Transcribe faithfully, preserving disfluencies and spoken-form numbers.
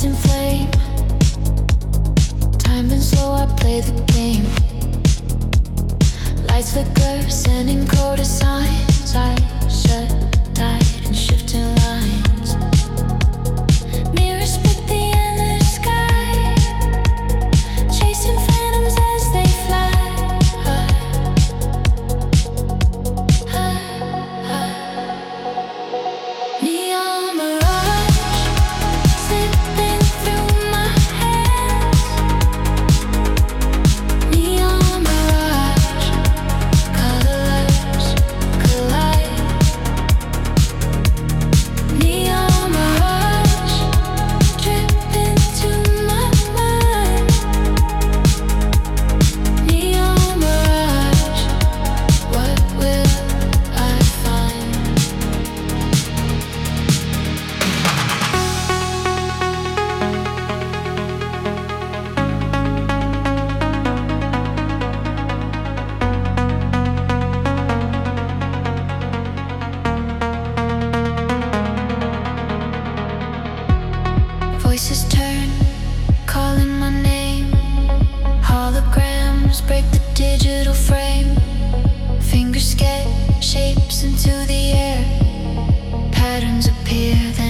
in flame. Time been slow, I play the game. Lights flicker, sending coded signs. I shut tight and shifting lines. Mirrors split the endless sky, chasing phantoms as they fly. Neon mirage slipping through my hands. Neon mirage, colors collide. Neon mirage dripping to my mind. Neon mirage, what will I find? Voices turn, calling my name. Holograms break the digital frame. Fingers sketch shapes into the air. Patterns appear.